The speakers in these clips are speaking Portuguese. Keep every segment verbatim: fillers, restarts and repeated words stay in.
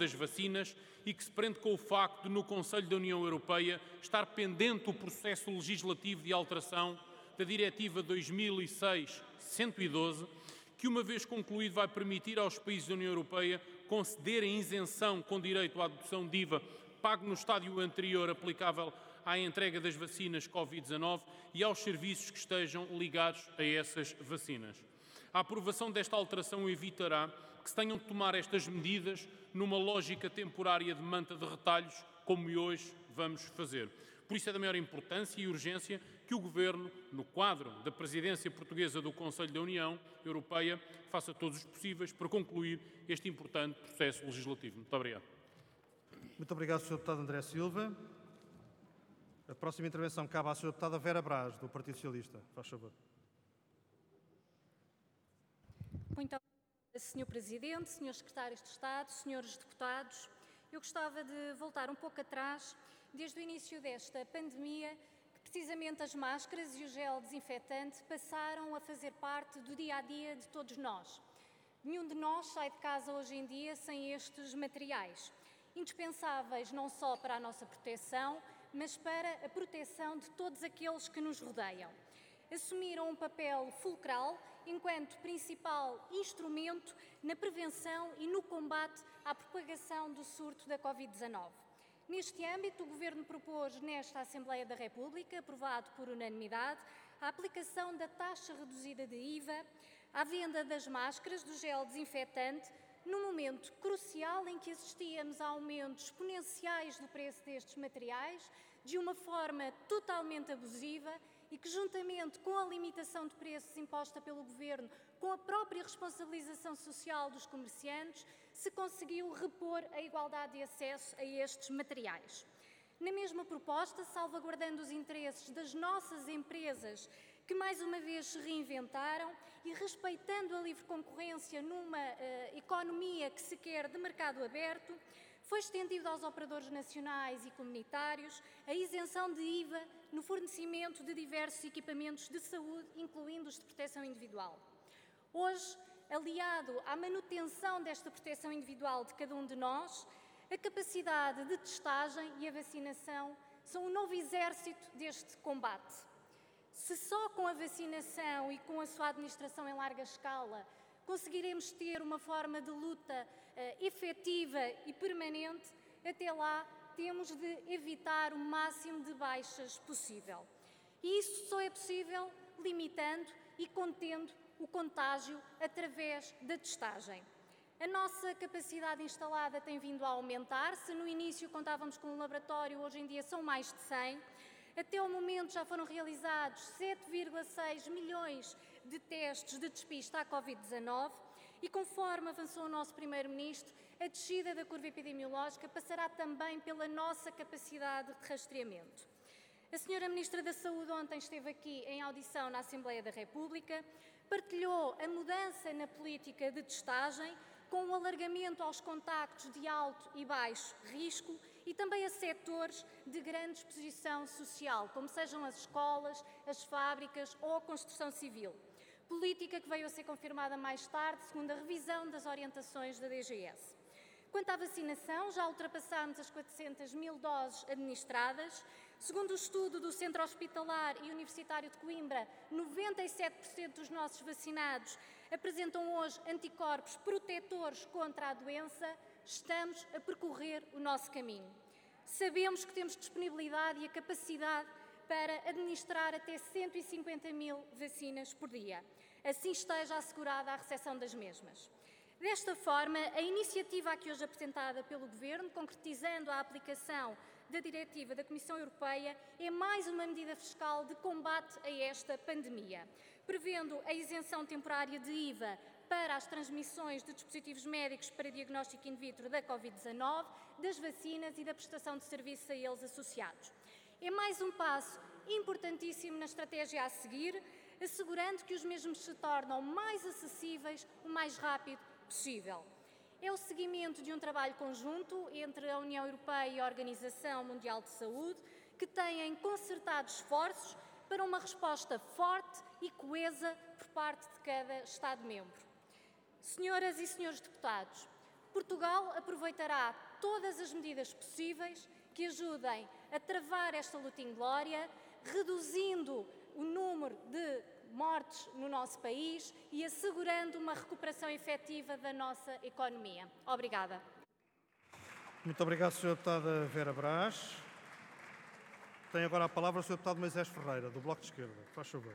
das vacinas e que se prende com o facto de, no Conselho da União Europeia, estar pendente o processo legislativo de alteração da Diretiva dois mil e seis cento e doze, que, uma vez concluído, vai permitir aos países da União Europeia concederem isenção com direito à dedução de I V A pago no estádio anterior aplicável à entrega das vacinas Covid dezanove e aos serviços que estejam ligados a essas vacinas. A aprovação desta alteração evitará que se tenham de tomar estas medidas numa lógica temporária de manta de retalhos, como hoje vamos fazer. Por isso é da maior importância e urgência que o Governo, no quadro da presidência portuguesa do Conselho da União Europeia, faça todos os possíveis para concluir este importante processo legislativo. Muito obrigado. Muito obrigado, senhor Deputado André Silva. A próxima intervenção cabe à senhora Deputada Vera Braz, do Partido Socialista. Faz favor. Muito obrigada, senhor Presidente, senhores Secretários de Estado, senhores Deputados. Eu gostava de voltar um pouco atrás, desde o início desta pandemia, que precisamente as máscaras e o gel desinfetante passaram a fazer parte do dia-a-dia de todos nós. Nenhum de nós sai de casa hoje em dia sem estes materiais, indispensáveis não só para a nossa proteção, mas para a proteção de todos aqueles que nos rodeiam. Assumiram um papel fulcral enquanto principal instrumento na prevenção e no combate à propagação do surto da Covid dezanove. Neste âmbito, o Governo propôs nesta Assembleia da República, aprovado por unanimidade, a aplicação da taxa reduzida de I V A à venda das máscaras, do gel desinfetante, num momento crucial em que assistíamos a aumentos exponenciais do preço destes materiais, de uma forma totalmente abusiva e que, juntamente com a limitação de preços imposta pelo Governo, com a própria responsabilização social dos comerciantes, se conseguiu repor a igualdade de acesso a estes materiais. Na mesma proposta, salvaguardando os interesses das nossas empresas, que mais uma vez se reinventaram e respeitando a livre concorrência numa uh, economia que se quer de mercado aberto, foi estendido aos operadores nacionais e comunitários a isenção de I V A no fornecimento de diversos equipamentos de saúde, incluindo os de proteção individual. Hoje, aliado à manutenção desta proteção individual de cada um de nós, a capacidade de testagem e a vacinação são o novo exército deste combate. Se só com a vacinação e com a sua administração em larga escala conseguiremos ter uma forma de luta uh, efetiva e permanente, até lá temos de evitar o máximo de baixas possível. E isso só é possível limitando e contendo o contágio através da testagem. A nossa capacidade instalada tem vindo a aumentar. Se no início contávamos com um laboratório, hoje em dia são mais de cem. Até o momento já foram realizados sete vírgula seis milhões de testes de despiste à Covid dezanove e, conforme avançou o nosso Primeiro-Ministro, a descida da curva epidemiológica passará também pela nossa capacidade de rastreamento. A senhora Ministra da Saúde ontem esteve aqui em audição na Assembleia da República, partilhou a mudança na política de testagem com o alargamento aos contactos de alto e baixo risco e também a setores de grande exposição social, como sejam as escolas, as fábricas ou a construção civil. Política que veio a ser confirmada mais tarde, segundo a revisão das orientações da D G S. Quanto à vacinação, já ultrapassámos as quatrocentas mil doses administradas. Segundo o estudo do Centro Hospitalar e Universitário de Coimbra, noventa e sete por cento dos nossos vacinados apresentam hoje anticorpos protetores contra a doença. Estamos a percorrer o nosso caminho. Sabemos que temos disponibilidade e a capacidade para administrar até cento e cinquenta mil vacinas por dia. Assim esteja assegurada a recepção das mesmas. Desta forma, a iniciativa aqui hoje apresentada pelo Governo, concretizando a aplicação da Diretiva da Comissão Europeia, é mais uma medida fiscal de combate a esta pandemia, prevendo a isenção temporária de I V A para as transmissões de dispositivos médicos para diagnóstico in vitro da Covid dezanove, das vacinas e da prestação de serviços a eles associados. É mais um passo importantíssimo na estratégia a seguir, assegurando que os mesmos se tornam mais acessíveis o mais rápido possível. É o seguimento de um trabalho conjunto entre a União Europeia e a Organização Mundial de Saúde, que têm concertado esforços para uma resposta forte e coesa por parte de cada Estado-membro. Senhoras e senhores deputados, Portugal aproveitará todas as medidas possíveis que ajudem a travar esta luta inglória, reduzindo o número de mortes no nosso país e assegurando uma recuperação efetiva da nossa economia. Obrigada. Muito obrigado, senhora Deputada Vera Brás. Tem agora a palavra o senhor Deputado Moisés Ferreira, do Bloco de Esquerda. Faz favor.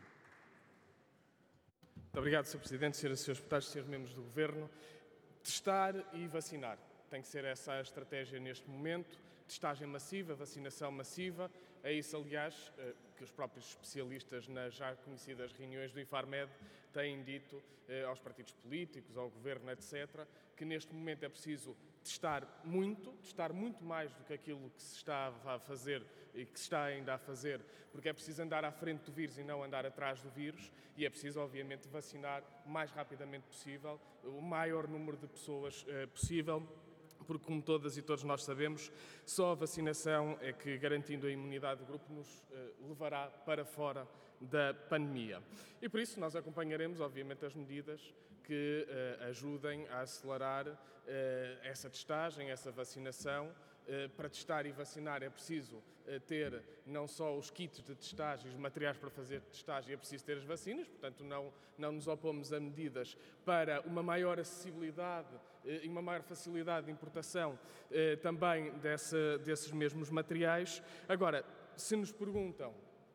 Muito obrigado, senhor Presidente, senhoras e senhores deputados, senhores membros do Governo. Testar e vacinar. Tem que ser essa a estratégia neste momento. Testagem massiva, vacinação massiva. É isso, aliás, que os próprios especialistas nas já conhecidas reuniões do IFARMED têm dito aos partidos políticos, ao Governo, etcétera, que neste momento é preciso testar muito, testar muito mais do que aquilo que se estava a fazer e que se está ainda a fazer, porque é preciso andar à frente do vírus e não andar atrás do vírus, e é preciso, obviamente, vacinar o mais rapidamente possível, o maior número de pessoas uh, possível, porque, como todas e todos nós sabemos, só a vacinação é que, garantindo a imunidade do grupo, nos uh, levará para fora da pandemia. E por isso nós acompanharemos, obviamente, as medidas que uh, ajudem a acelerar uh, essa testagem, essa vacinação. Uh, para testar e vacinar é preciso uh, ter não só os kits de testagem, os materiais para fazer testagem, é preciso ter as vacinas, portanto não, não nos opomos a medidas para uma maior acessibilidade uh, e uma maior facilidade de importação uh, também dessa, desses mesmos materiais. Agora, se nos perguntam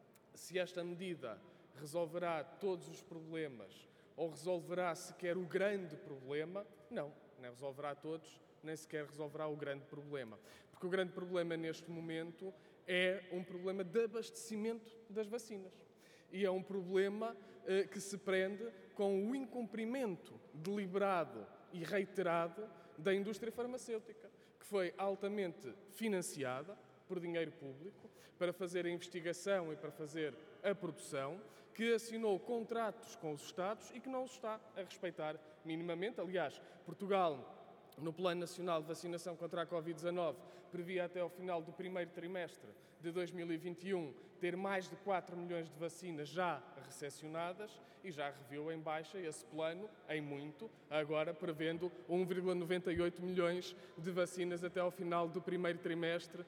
se esta medida resolverá todos os problemas ou resolverá sequer o grande problema, não, não resolverá todos, nem sequer resolverá o grande problema. Porque o grande problema neste momento é um problema de abastecimento das vacinas. E é um problema eh, que se prende com o incumprimento deliberado e reiterado da indústria farmacêutica, que foi altamente financiada por dinheiro público para fazer a investigação e para fazer a produção, que assinou contratos com os Estados e que não os está a respeitar minimamente. Aliás, Portugal, no Plano Nacional de Vacinação contra a covid dezanove, previa até ao final do primeiro trimestre de dois mil e vinte e um ter mais de quatro milhões de vacinas já recepcionadas e já reviu em baixa esse plano, em muito, agora prevendo um vírgula noventa e oito milhões de vacinas até ao final do primeiro trimestre.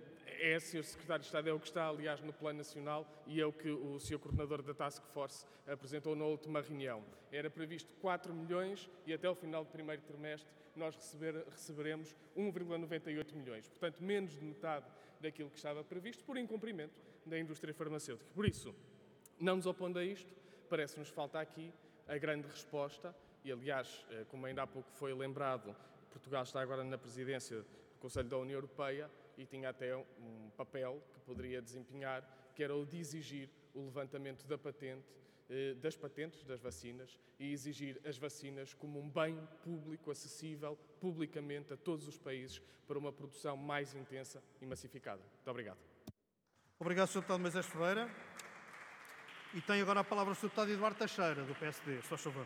É, senhor Secretário de Estado, é o que está, aliás, no Plano Nacional e é o que o senhor Coordenador da Task Force apresentou na última reunião. Era previsto quatro milhões e até ao final do primeiro trimestre nós receber, receberemos um vírgula noventa e oito milhões. Portanto, menos de metade daquilo que estava previsto por incumprimento da indústria farmacêutica. Por isso, não nos opondo a isto, parece-nos falta aqui a grande resposta e, aliás, como ainda há pouco foi lembrado, Portugal está agora na presidência do Conselho da União Europeia e tinha até um papel que poderia desempenhar, que era o de exigir o levantamento da patente, das patentes das vacinas e exigir as vacinas como um bem público acessível publicamente a todos os países para uma produção mais intensa e massificada. Muito obrigado. Obrigado, senhor Deputado Moisés Ferreira. E tem agora a palavra o senhor Deputado Eduardo Teixeira, do P S D. Só favor.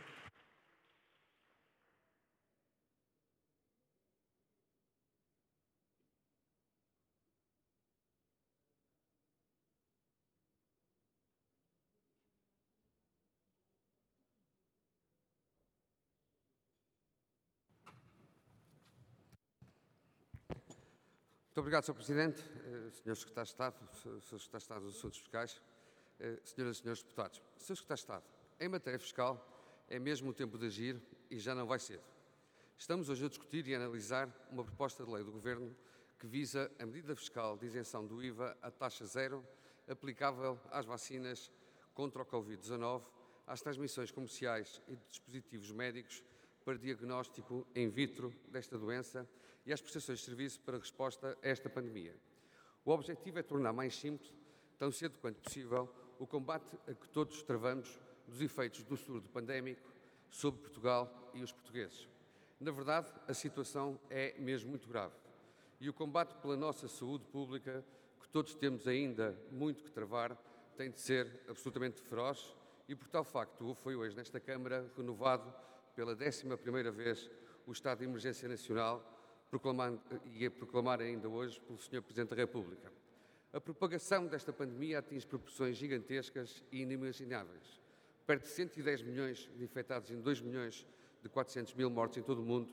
Muito obrigado, senhor Presidente, senhor Secretário de Estado, senhor Secretário de Estado dos Assuntos Fiscais, senhoras e senhores deputados. senhor Secretário de Estado, em matéria fiscal é mesmo o tempo de agir e já não vai cedo. Estamos hoje a discutir e a analisar uma proposta de lei do Governo que visa a medida fiscal de isenção do I V A a taxa zero aplicável às vacinas contra o covid dezanove, às transmissões comerciais e de dispositivos médicos para diagnóstico in vitro desta doença e às prestações de serviço para resposta a esta pandemia. O objetivo é tornar mais simples, tão cedo quanto possível, o combate a que todos travamos dos efeitos do surto pandémico sobre Portugal e os portugueses. Na verdade, a situação é mesmo muito grave e o combate pela nossa saúde pública, que todos temos ainda muito que travar, tem de ser absolutamente feroz e, por tal facto, foi hoje nesta Câmara renovado pela décima primeira vez o estado de emergência nacional, proclamando, e a proclamar ainda hoje pelo senhor Presidente da República. A propagação desta pandemia atinge proporções gigantescas e inimagináveis. Perto de cento e dez milhões de infectados e dois milhões de quatrocentos mil mortes em todo o mundo, e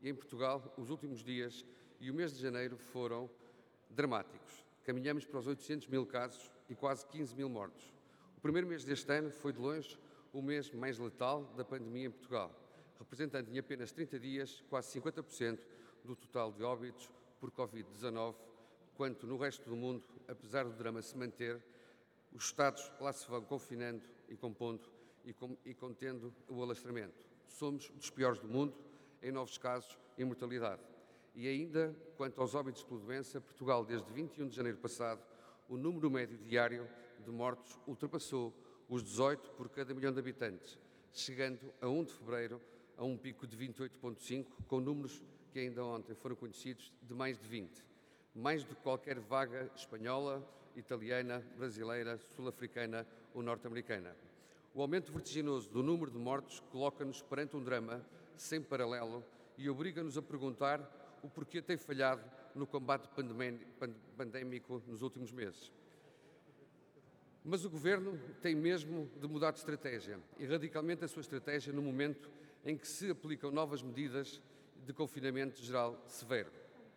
E em Portugal, os últimos dias e o mês de janeiro foram dramáticos. Caminhamos para os oitocentos mil casos e quase quinze mil mortos. O primeiro mês deste ano foi, de longe, o mês mais letal da pandemia em Portugal, representando em apenas trinta dias quase cinquenta por cento do total de óbitos por Covid dezanove, quanto no resto do mundo, apesar do drama se manter, os Estados lá se vão confinando e compondo e, com, e contendo o alastramento. Somos dos piores do mundo em novos casos e mortalidade. E ainda, quanto aos óbitos pela doença, Portugal, desde vinte e um de janeiro passado, o número médio diário de mortos ultrapassou os dezoito por cada milhão de habitantes, chegando a um de fevereiro a um pico de vinte e oito vírgula cinco, com números que ainda ontem foram conhecidos de mais de vinte, mais do que qualquer vaga espanhola, italiana, brasileira, sul-africana ou norte-americana. O aumento vertiginoso do número de mortos coloca-nos perante um drama sem paralelo e obriga-nos a perguntar o porquê tem falhado no combate pandémico nos últimos meses. Mas o Governo tem mesmo de mudar de estratégia, e radicalmente a sua estratégia no momento em que se aplicam novas medidas de confinamento geral severo.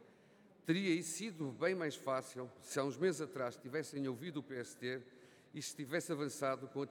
Teria sido bem mais fácil se há uns meses atrás tivessem ouvido o P S D e se tivesse avançado com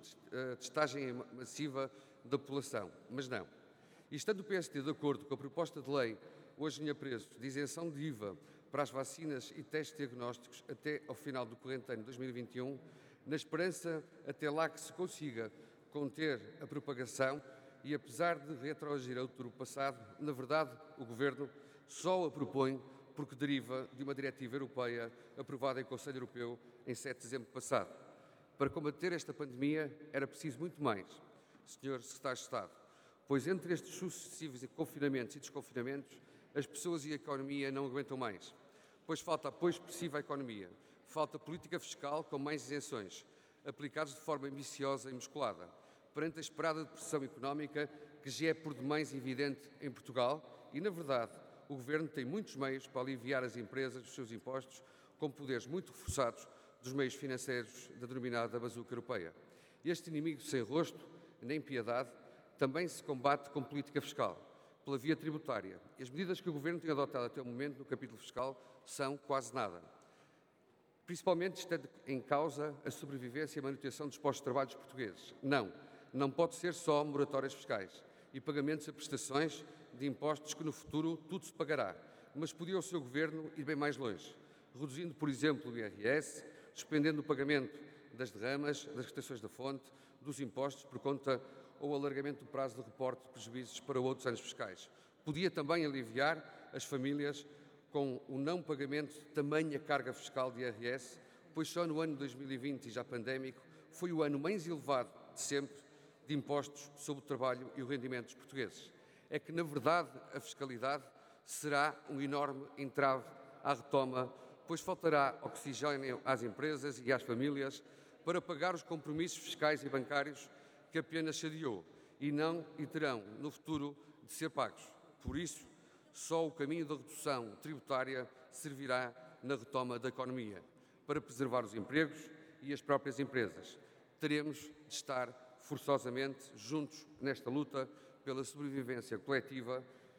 a testagem massiva da população, mas não. E estando o P S D de acordo com a proposta de lei hoje em apreço de isenção de I V A para as vacinas e testes diagnósticos até ao final do corrente ano dois mil e vinte e um, na esperança até lá que se consiga conter a propagação e apesar de retroagir a outubro passado, na verdade o Governo só a propõe porque deriva de uma diretiva europeia aprovada em Conselho Europeu em sete de dezembro passado. Para combater esta pandemia era preciso muito mais, senhor Secretário de Estado, pois entre estes sucessivos confinamentos e desconfinamentos, as pessoas e a economia não aguentam mais, pois falta apoio expressivo à economia, falta política fiscal com mais isenções, aplicados de forma ambiciosa e musculada, perante a esperada depressão económica que já é por demais evidente em Portugal e, na verdade, o Governo tem muitos meios para aliviar as empresas dos seus impostos, com poderes muito reforçados dos meios financeiros da denominada bazuca europeia. Este inimigo sem rosto, nem piedade, também se combate com política fiscal, pela via tributária. E as medidas que o Governo tem adotado até o momento no capítulo fiscal são quase nada. Principalmente estando em causa a sobrevivência e a manutenção dos postos de trabalho dos portugueses. Não, não pode ser só moratórias fiscais e pagamentos a prestações de impostos que no futuro tudo se pagará, mas podia o seu Governo ir bem mais longe, reduzindo, por exemplo, o I R S, suspendendo o pagamento das derramas, das retenções da fonte, dos impostos por conta ou o alargamento do prazo de reporte de prejuízos para outros anos fiscais. Podia também aliviar as famílias com o não pagamento de tamanha carga fiscal de I R S, pois só no ano dois mil e vinte, e já pandémico, foi o ano mais elevado de sempre de impostos sobre o trabalho e o rendimento dos portugueses. É que, na verdade, a fiscalidade será um enorme entrave à retoma, pois faltará oxigênio às empresas e às famílias para pagar os compromissos fiscais e bancários que apenas se adiou e não e terão no futuro de ser pagos. Por isso, só o caminho da redução tributária servirá na retoma da economia, para preservar os empregos e as próprias empresas. Teremos de estar forçosamente juntos nesta luta pela sobrevivência coletiva,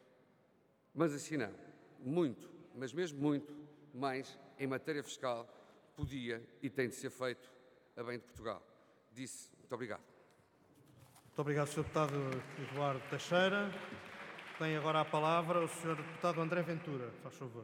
mas assim não, muito, mas mesmo muito, mais em matéria fiscal podia e tem de ser feito a bem de Portugal. Disse, muito obrigado. Muito obrigado, senhor Deputado Eduardo Teixeira. Tem agora a palavra o senhor Deputado André Ventura, faz favor.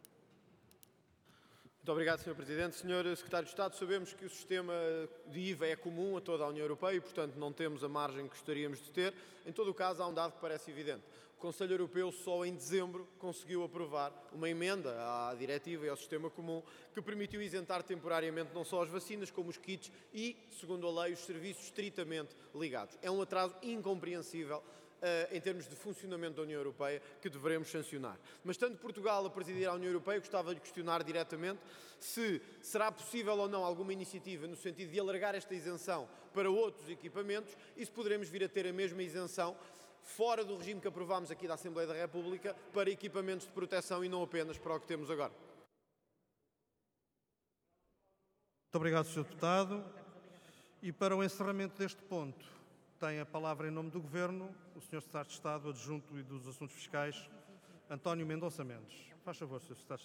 Muito obrigado, senhor Presidente. senhor Secretário de Estado, sabemos que o sistema de I V A é comum a toda a União Europeia e, portanto, não temos a margem que gostaríamos de ter. Em todo o caso, há um dado que parece evidente. O Conselho Europeu só em dezembro conseguiu aprovar uma emenda à diretiva e ao sistema comum que permitiu isentar temporariamente não só as vacinas, como os kits e, segundo a lei, os serviços estritamente ligados. É um atraso incompreensível Uh, em termos de funcionamento da União Europeia, que devemos sancionar. Mas, tanto Portugal a presidir a União Europeia, gostava de questionar diretamente se será possível ou não alguma iniciativa no sentido de alargar esta isenção para outros equipamentos e se poderemos vir a ter a mesma isenção fora do regime que aprovámos aqui da Assembleia da República para equipamentos de proteção e não apenas para o que temos agora. Muito obrigado, senhor Deputado. E para o encerramento deste ponto, tem a palavra em nome do Governo o senhor Secretário de Estado Adjunto e dos Assuntos Fiscais, António Mendonça Mendes. Faz favor, senhor Secretário de Estado.